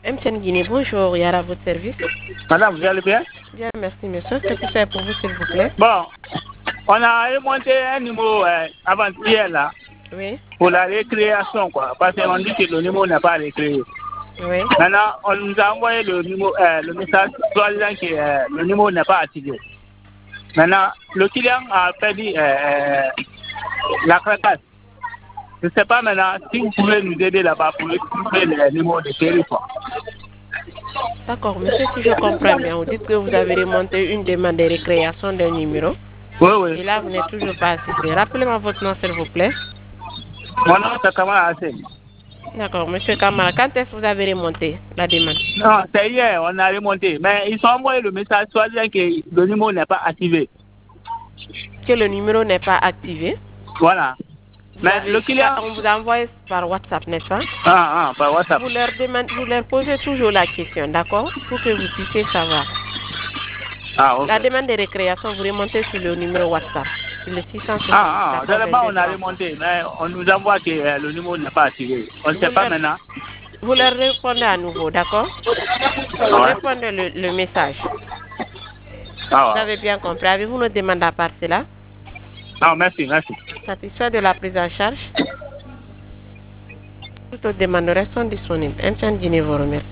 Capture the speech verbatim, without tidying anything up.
M T N Guinée, bonjour, Yara, à votre service. Madame, vous allez bien? Bien, merci, monsieur. Que puis-je faire pour vous, s'il vous plaît? Bon, on a remonté un numéro euh, avant-hier là. Oui. Pour la récréation, quoi. Parce qu'on dit que le numéro n'est pas récréé. Oui. Maintenant, on nous a envoyé le, numéro, euh, le message soit disant que euh, le numéro n'est pas activé. Maintenant, le client a perdu euh, la craquage. Je ne sais pas maintenant si vous pouvez nous aider là-bas pour trouver le numéro de série, quoi. D'accord, monsieur, si je comprends bien, vous dites que vous avez remonté une demande de récréation d'un numéro. Oui, oui. Et là, vous n'êtes toujours pas assisté. Rappelez-moi votre nom, s'il vous plaît. Mon nom, c'est Kamara Hassel. D'accord, monsieur Kamara, quand est-ce que vous avez remonté la demande? Non, c'est hier, on a remonté. Mais ils ont envoyé le message soit disant que le numéro n'est pas activé. Que le numéro n'est pas activé? Voilà. Vous Mais avez- le client... On vous a envoyé par WhatsApp, n'est-ce pas? Ah, ah, par WhatsApp. Vous leur, demandez, vous leur posez toujours la question, d'accord? Pour que vous puissiez savoir. Ah, ok. La demande de récréation, vous remontez sur le numéro WhatsApp. Sur le six cent soixante. Ah, ah, seulement on a remonté, mais on nous envoie que euh, le numéro n'est pas activé. On ne sait pas leur, maintenant. Vous leur répondez à nouveau, d'accord? Vous Ah, ouais. répondez le, le message. Ah, Vous avez bien compris. Avez-vous une demande à part cela? ah, merci, merci. Satisfait de la prise en charge? Toutes les demandes restent disponibles. M T N Guinée vous remercie.